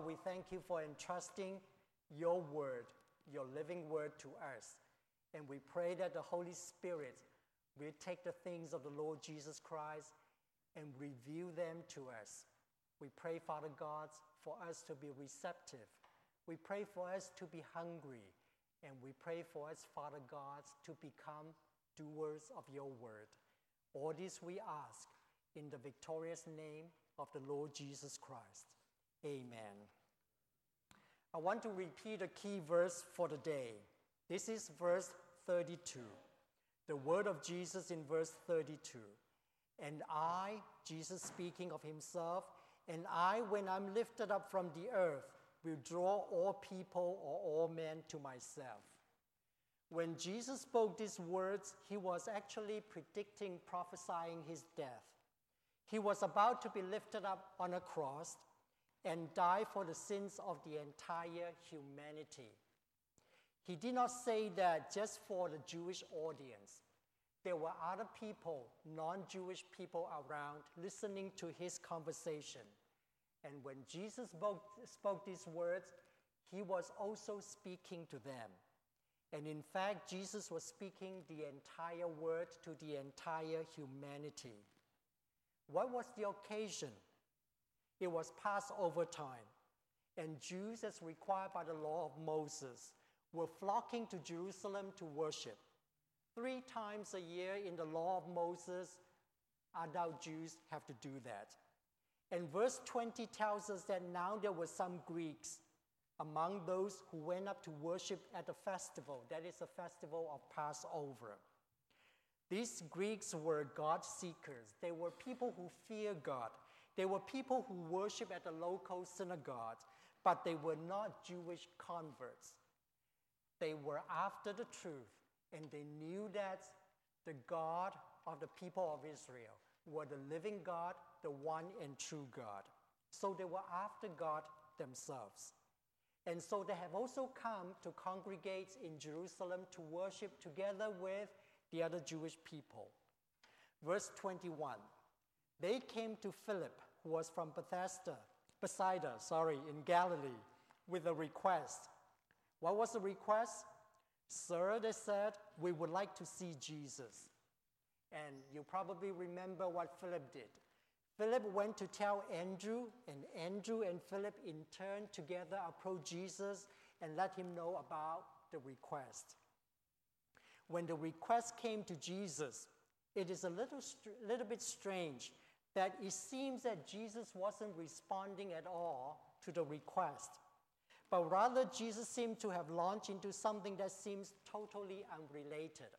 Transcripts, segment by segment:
we thank you for entrusting your word, your living word to us. And we pray that the Holy Spirit will take the things of the Lord Jesus Christ and reveal them to us. We pray, Father God, for us to be receptive. We pray for us to be hungry. And we pray for us, Father God, to become doers of your word. All this we ask in the victorious name of the Lord Jesus Christ. Amen. I want to repeat a key verse for the day. This is verse 32. The word of Jesus in verse 32. And I, Jesus speaking of himself, and I, when I'm lifted up from the earth, will draw all people or all men to myself. When Jesus spoke these words, he was actually predicting, prophesying his death. He was about to be lifted up on a cross and die for the sins of the entire humanity. He did not say that just for the Jewish audience. There were other people, non-Jewish people around, listening to his conversation. And when Jesus spoke these words, he was also speaking to them. And in fact, Jesus was speaking the entire word to the entire humanity. What was the occasion? It was Passover time, and Jews, as required by the law of Moses, were flocking to Jerusalem to worship. 3 times a year in the law of Moses, adult Jews have to do that. And verse 20 tells us that now there were some Greeks among those who went up to worship at the festival. That is the festival of Passover. These Greeks were God seekers. They were people who fear God. They were people who worship at the local synagogues, but they were not Jewish converts. They were after the truth, and they knew that the God of the people of Israel were the living God, the one and true God. So they were after God themselves. And so they have also come to congregate in Jerusalem to worship together with the other Jewish people. Verse 21, they came to Philip, who was from Bethsaida, in Galilee, with a request. What was the request? Sir, they said, we would like to see Jesus. And you probably remember what Philip did. Philip went to tell Andrew, and Andrew and Philip in turn together approached Jesus and let him know about the request. When the request came to Jesus, it is a little bit strange that it seems that Jesus wasn't responding at all to the request, but rather Jesus seemed to have launched into something that seems totally unrelated.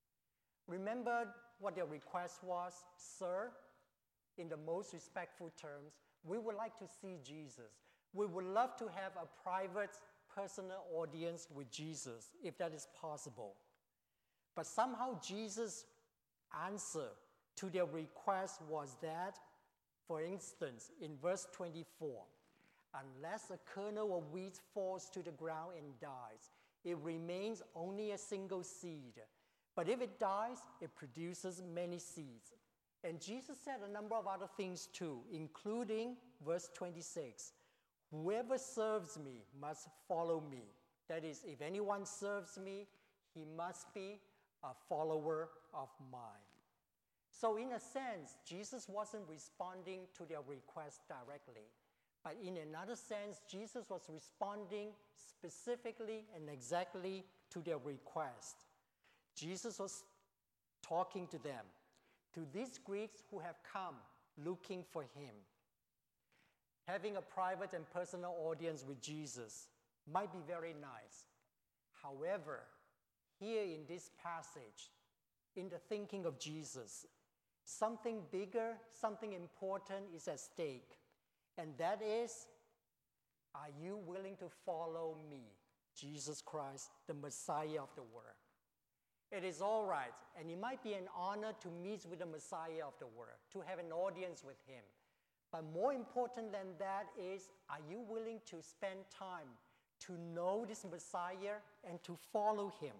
Remember what their request was? Sir, in the most respectful terms, we would like to see Jesus. We would love to have a private, personal audience with Jesus, if that is possible. But somehow Jesus' answer to their request was that, for instance, in verse 24, unless a kernel of wheat falls to the ground and dies, it remains only a single seed. But if it dies, it produces many seeds. And Jesus said a number of other things too, including verse 26, whoever serves me must follow me. That is, if anyone serves me, he must be a follower of mine. So in a sense, Jesus wasn't responding to their request directly. But in another sense, Jesus was responding specifically and exactly to their request. Jesus was talking to them, to these Greeks who have come looking for him. Having a private and personal audience with Jesus might be very nice. However, here in this passage, in the thinking of Jesus, something bigger, something important is at stake. And that is, are you willing to follow me, Jesus Christ, the Messiah of the world? It is all right, and it might be an honor to meet with the Messiah of the world, to have an audience with him. But more important than that is, are you willing to spend time to know this Messiah and to follow him?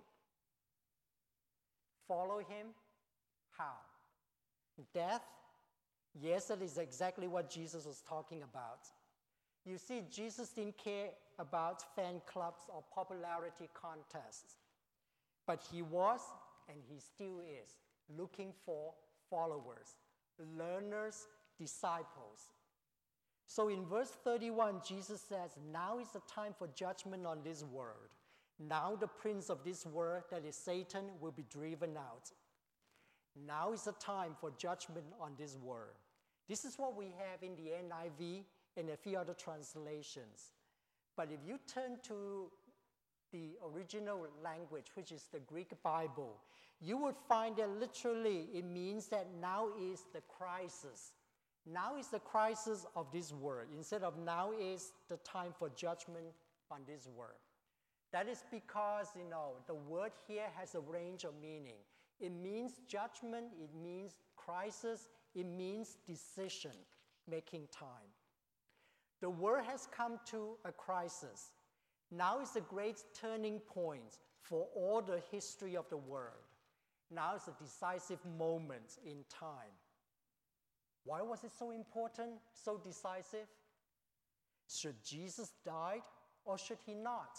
Follow him? How? Death? Yes, that is exactly what Jesus was talking about. You see, Jesus didn't care about fan clubs or popularity contests, but he was, and he still is, looking for followers, learners, disciples. So in verse 31, Jesus says, now is the time for judgment on this world. Now the prince of this world, that is Satan, will be driven out. Now is the time for judgment on this world. This is what we have in the NIV and a few other translations. But if you turn to the original language, which is the Greek Bible, you would find that literally it means that now is the crisis. Now is the crisis of this world, instead of now is the time for judgment on this world. That is because, the word here has a range of meaning. It means judgment, it means crisis, it means decision-making time. The world has come to a crisis. Now is a great turning point for all the history of the world. Now is a decisive moment in time. Why was it so important, so decisive? Should Jesus die or should he not?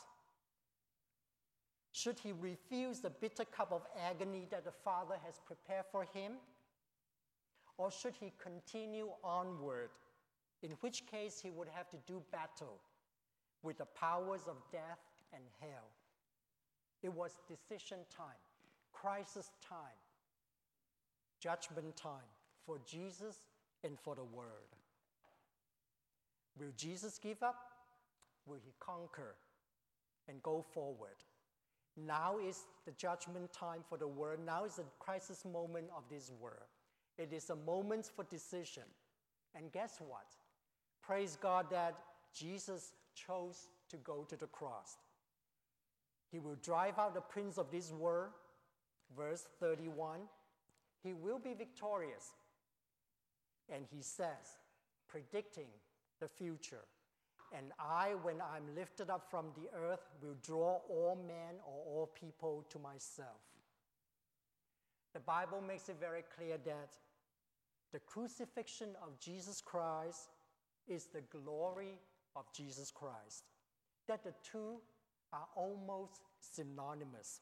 Should he refuse the bitter cup of agony that the Father has prepared for him? Or should he continue onward, in which case he would have to do battle with the powers of death and hell? It was decision time, crisis time, judgment time for Jesus and for the world. Will Jesus give up? Will he conquer and go forward? Now is the judgment time for the world. Now is the crisis moment of this world. It is a moment for decision. And guess what? Praise God that Jesus chose to go to the cross. He will drive out the prince of this world. Verse 31, he will be victorious. And he says, predicting the future, and I, when I'm lifted up from the earth, will draw all men or all people to myself. The Bible makes it very clear that the crucifixion of Jesus Christ is the glory of Jesus Christ, that the two are almost synonymous.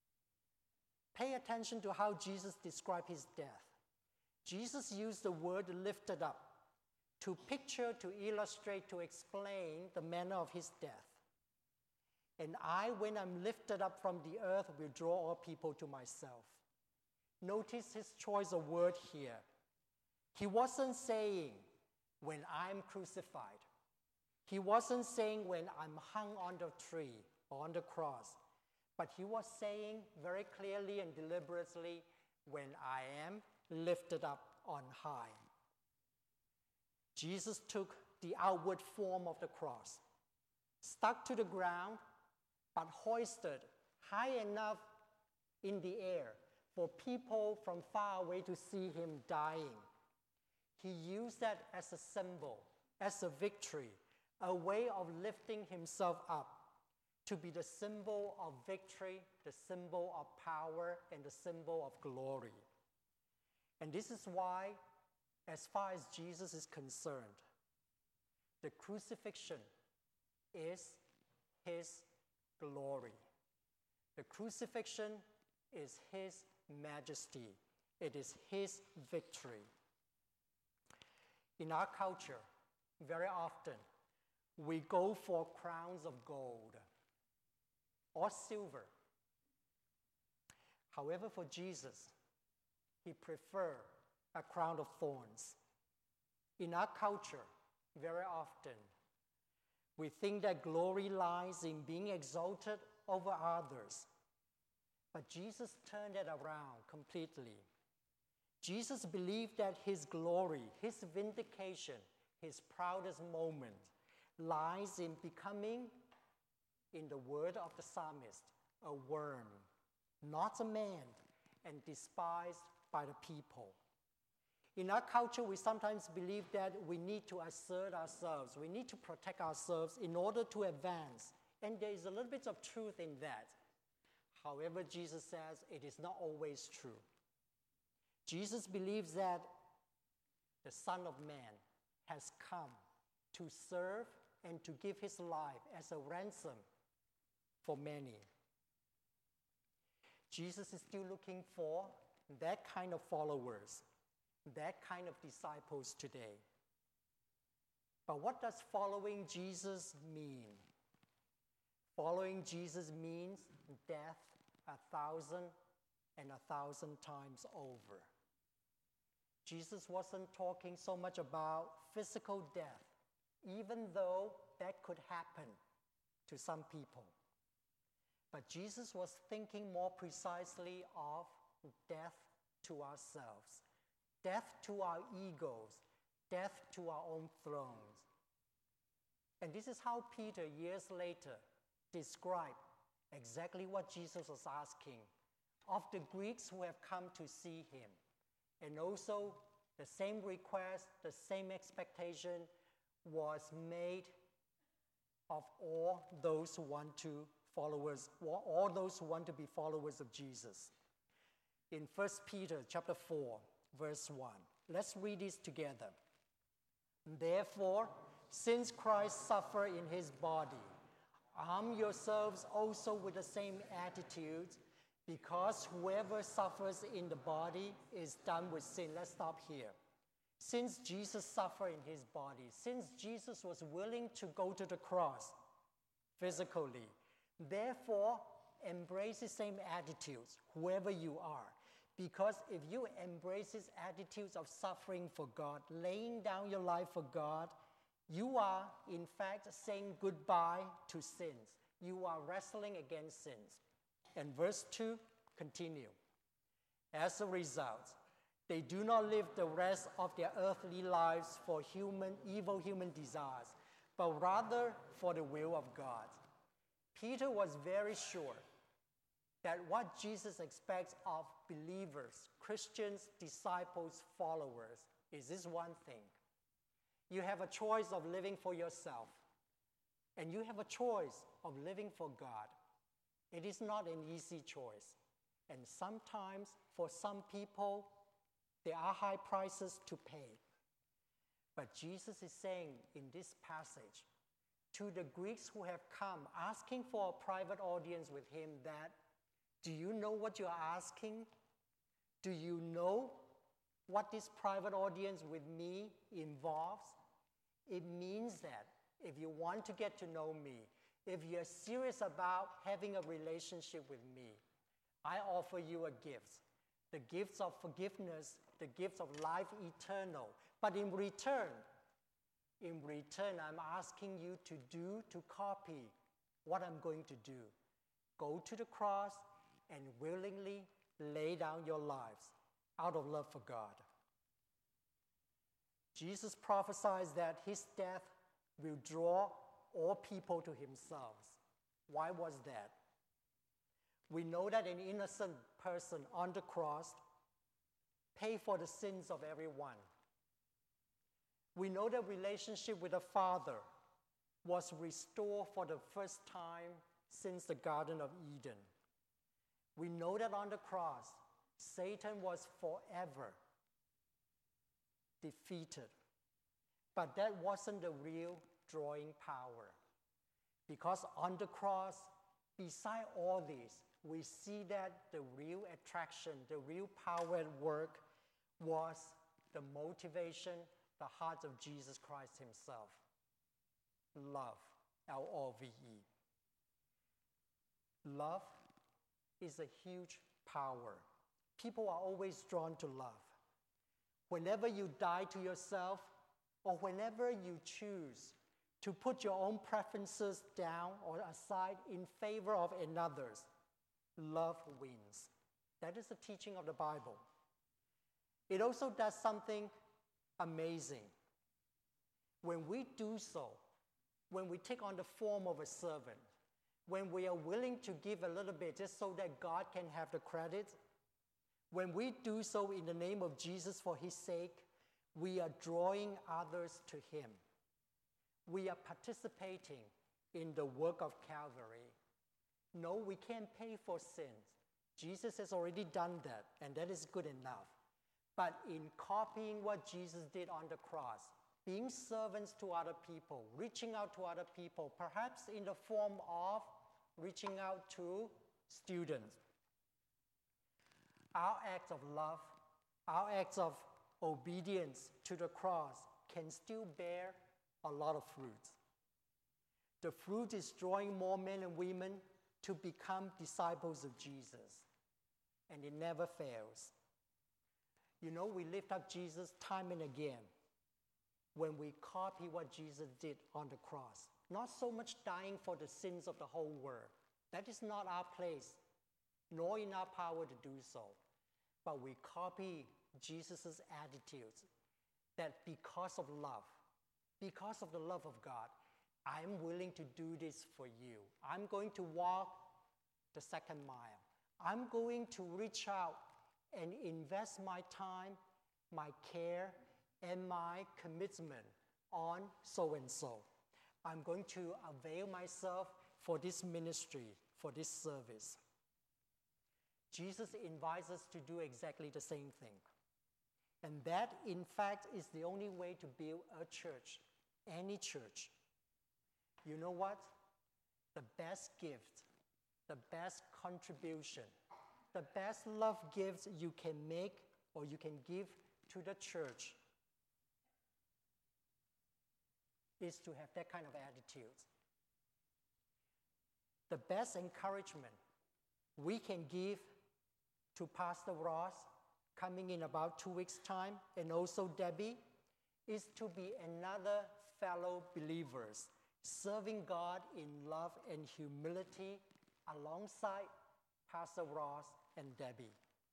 Pay attention to how Jesus described his death. Jesus used the word lifted up to picture, to illustrate, to explain the manner of his death. And I, when I'm lifted up from the earth, will draw all people to myself. Notice his choice of word here. He wasn't saying, when I'm crucified. He wasn't saying when I'm hung on the tree or on the cross. But he was saying very clearly and deliberately, when I am lifted up on high. Jesus took the outward form of the cross, stuck to the ground, but hoisted high enough in the air for people from far away to see him dying. He used that as a symbol, as a victory, a way of lifting himself up to be the symbol of victory, the symbol of power, and the symbol of glory. And this is why, as far as Jesus is concerned, the crucifixion is his glory. The crucifixion is his majesty. It is his victory. In our culture, very often, we go for crowns of gold or silver. However, for Jesus, he preferred a crown of thorns. In our culture, very often, we think that glory lies in being exalted over others. But Jesus turned it around completely. Jesus believed that his glory, his vindication, his proudest moment lies in becoming, in the word of the psalmist, a worm, not a man, and despised by the people. In our culture, we sometimes believe that we need to assert ourselves, we need to protect ourselves in order to advance. And there is a little bit of truth in that. However, Jesus says it is not always true. Jesus believes that the Son of Man has come to serve and to give his life as a ransom for many. Jesus is still looking for that kind of followers, that kind of disciples today. But what does following Jesus mean? Following Jesus means death 1,000 times over. Jesus wasn't talking so much about physical death, even though that could happen to some people. But Jesus was thinking more precisely of death to ourselves, death to our egos, death to our own thrones. And this is how Peter, years later, described exactly what Jesus was asking of the Greeks who have come to see him. And also, the same request, the same expectation was made of all those who want to be followers of Jesus. In 1 Peter chapter 4, verse 1, let's read this together. Therefore, since Christ suffered in his body, arm yourselves also with the same attitude, because whoever suffers in the body is done with sin. Let's stop here. Since Jesus suffered in his body, since Jesus was willing to go to the cross physically, therefore embrace the same attitudes, whoever you are. Because if you embrace his attitudes of suffering for God, laying down your life for God, you are in fact saying goodbye to sins. You are wrestling against sins. And verse 2 continue. As a result, they do not live the rest of their earthly lives for evil human desires, but rather for the will of God. Peter was very sure that what Jesus expects of believers, Christians, disciples, followers, is this one thing. You have a choice of living for yourself, and you have a choice of living for God. It is not an easy choice. And sometimes, for some people, there are high prices to pay. But Jesus is saying in this passage to the Greeks who have come asking for a private audience with him that, do you know what you are asking? Do you know what this private audience with me involves? It means that if you want to get to know me, if you're serious about having a relationship with me, I offer you a gift. The gifts of forgiveness, the gifts of life eternal. But in return, I'm asking you to copy what I'm going to do. Go to the cross and willingly lay down your lives out of love for God. Jesus prophesies that his death will draw all people to himself. Why was that? We know that an innocent person on the cross paid for the sins of everyone. We know that relationship with the Father was restored for the first time since the Garden of Eden. We know that on the cross, Satan was forever defeated. But that wasn't the real drawing power. Because on the cross, beside all this, we see that the real attraction, the real power at work was the motivation, the heart of Jesus Christ himself. Love, L-O-V-E. Love is a huge power. People are always drawn to love. Whenever you die to yourself, or whenever you choose to put your own preferences down or aside in favor of another's, love wins. That is the teaching of the Bible. It also does something amazing. When we do so, when we take on the form of a servant, when we are willing to give a little bit just so that God can have the credit, when we do so in the name of Jesus for his sake, we are drawing others to him. We are participating in the work of Calvary. No, we can't pay for sins. Jesus has already done that, and that is good enough. But in copying what Jesus did on the cross, being servants to other people, reaching out to other people, perhaps in the form of reaching out to students. Our acts of love, our acts of obedience to the cross can still bear a lot of fruit. The fruit is drawing more men and women to become disciples of Jesus, and it never fails. You know, we lift up Jesus time and again when we copy what Jesus did on the cross. Not so much dying for the sins of the whole world. That is not our place, nor in our power to do so. But we copy Jesus' attitudes that because of love, because of the love of God, I'm willing to do this for you. I'm going to walk the second mile. I'm going to reach out and invest my time, my care, and my commitment on so-and-so. I'm going to avail myself for this ministry, for this service. Jesus invites us to do exactly the same thing. And that, in fact, is the only way to build a church, any church. You know what? The best gift, the best contribution, the best love gifts you can make or you can give to the church is to have that kind of attitude. The best encouragement we can give to Pastor Ross, coming in about 2 weeks' time, and also Debbie, is to be another fellow believers, serving God in love and humility alongside Pastor Ross and Debbie.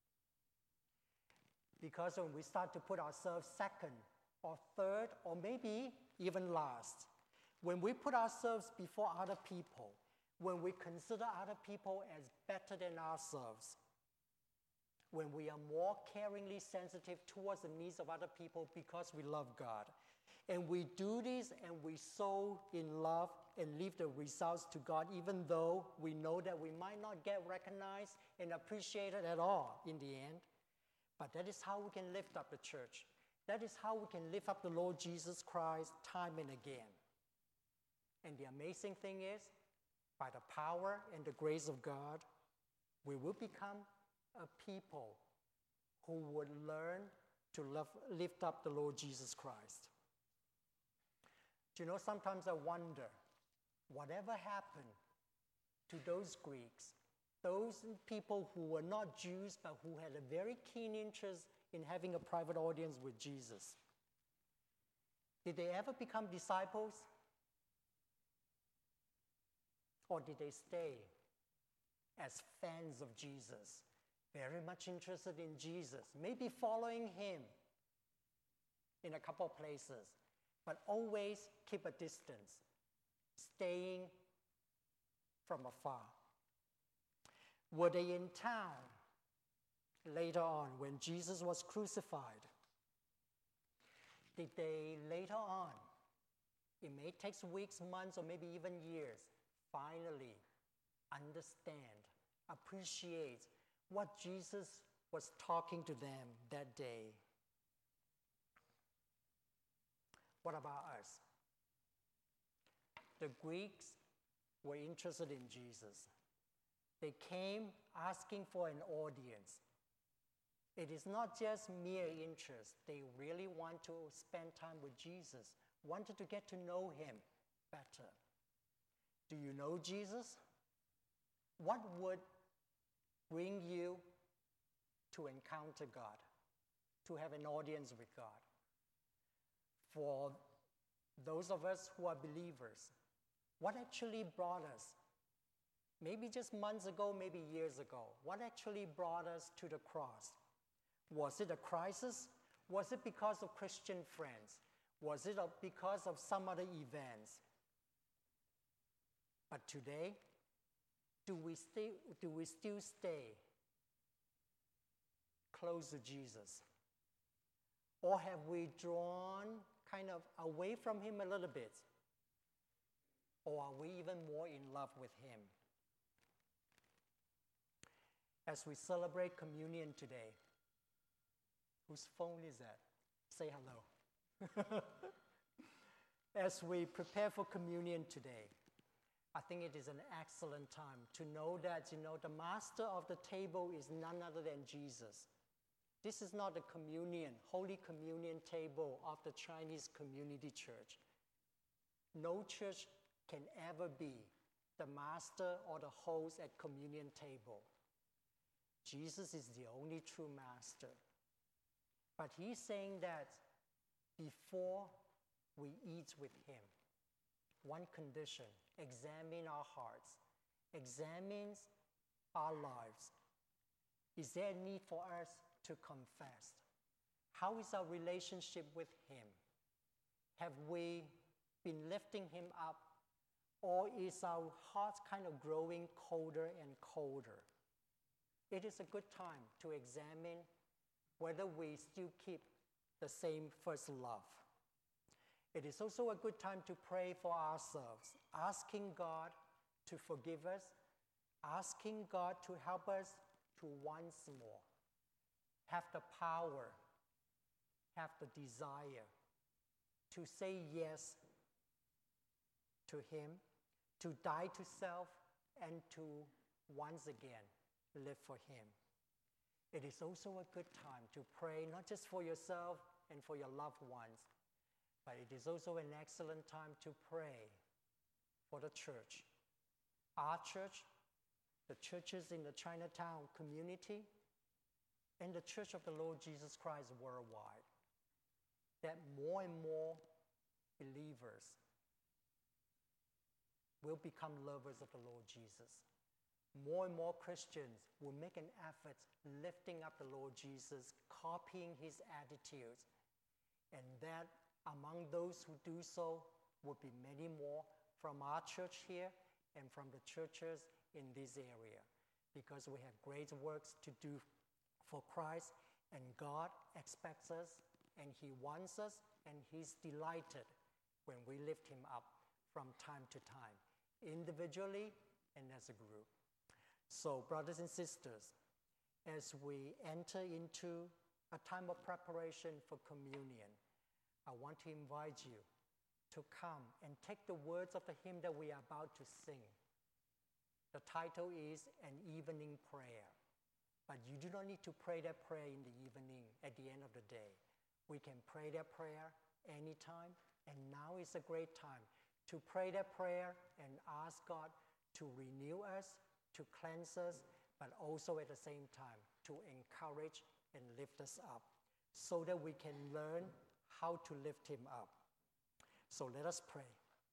Because when we start to put ourselves second or third or maybe even last, when we put ourselves before other people, when we consider other people as better than ourselves, when we are more caringly sensitive towards the needs of other people because we love God, and we do this and we sow in love and leave the results to God, even though we know that we might not get recognized and appreciated at all in the end. But that is how we can lift up the church. That is how we can lift up the Lord Jesus Christ time and again. And the amazing thing is, by the power and the grace of God, we will become a people who would learn to lift up the Lord Jesus Christ. Do you know, sometimes I wonder, whatever happened to those Greeks, those people who were not Jews but who had a very keen interest in having a private audience with Jesus? Did they ever become disciples? Or did they stay as fans of Jesus, very much interested in Jesus, maybe following him in a couple of places, but always keep a distance, staying from afar? Were they in town later on when Jesus was crucified? Did they later on, it may take weeks, months, or maybe even years, finally understand, appreciate what Jesus was talking to them that day? What about us? The Greeks were interested in Jesus. They came asking for an audience. It is not just mere interest. They really want to spend time with Jesus, wanted to get to know him better. Do you know Jesus? What would bring you to encounter God, to have an audience with God? For those of us who are believers, what actually brought us, maybe just months ago, maybe years ago, what actually brought us to the cross? Was it a crisis? Was it because of Christian friends? Was it because of some other events? But today, do we still stay close to Jesus? Or have we drawn kind of away from him a little bit? Or are we even more in love with him? As we celebrate communion today, whose phone is that? Say hello. As we prepare for communion today, I think it is an excellent time to know that, the master of the table is none other than Jesus. This is not the Holy Communion table of the Chinese Community Church. No church can ever be the master or the host at communion table. Jesus is the only true master. But he's saying that before we eat with him, one condition: examine our hearts, examine our lives. Is there a need for us to confess? How is our relationship with him? Have we been lifting him up, or is our heart kind of growing colder and colder? It is a good time to examine whether we still keep the same first love. It is also a good time to pray for ourselves, asking God to forgive us, asking God to help us to once more have the power, have the desire to say yes to him, to die to self, and to once again live for him. It is also a good time to pray not just for yourself and for your loved ones, but it is also an excellent time to pray for the church. Our church, the churches in the Chinatown community, and the Church of the Lord Jesus Christ worldwide, that more and more believers will become lovers of the Lord Jesus. More and more Christians will make an effort lifting up the Lord Jesus, copying his attitudes, and that among those who do so will be many more from our church here and from the churches in this area, because we have great works to do for Christ, and God expects us, and he wants us, and he's delighted when we lift him up from time to time, individually and as a group. So, brothers and sisters, as we enter into a time of preparation for communion, I want to invite you to come and take the words of the hymn that we are about to sing. The title is An Evening Prayer. But you do not need to pray that prayer in the evening at the end of the day. We can pray that prayer anytime, and now is a great time to pray that prayer and ask God to renew us, to cleanse us, but also at the same time to encourage and lift us up so that we can learn how to lift him up. So let us pray.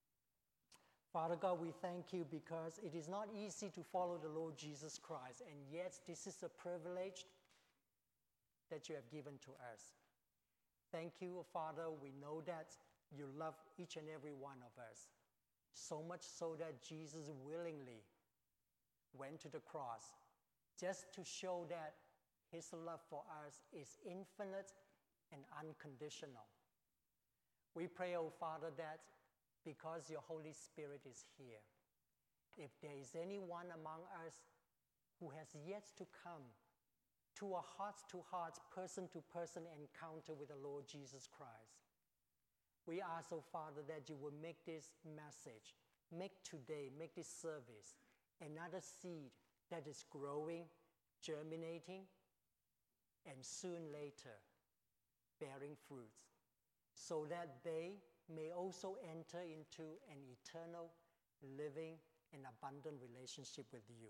Father God, we thank you because it is not easy to follow the Lord Jesus Christ, and yet this is a privilege that you have given to us. Thank you, Father. We know that you love each and every one of us, so much so that Jesus willingly went to the cross just to show that his love for us is infinite and unconditional. We pray, oh Father, that because your Holy Spirit is here, if there is anyone among us who has yet to come to a heart-to-heart, person-to-person encounter with the Lord Jesus Christ, we ask, oh Father, that you will make this message, make this service, another seed that is growing, germinating, and soon later bearing fruits, so that they may also enter into an eternal, living, and abundant relationship with you.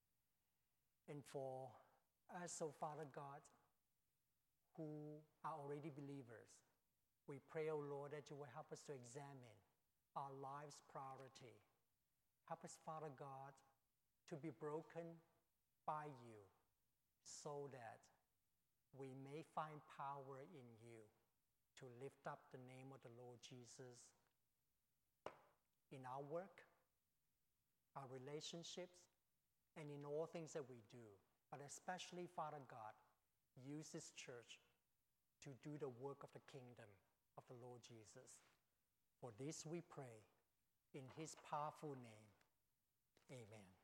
And for us, oh Father God, who are already believers, we pray, oh Lord, that you will help us to examine our life's priority. Help us, Father God, to be broken by you so that we may find power in you to lift up the name of the Lord Jesus in our work, our relationships, and in all things that we do. But especially, Father God, use this church to do the work of the kingdom of the Lord Jesus. For this we pray in his powerful name. Amen.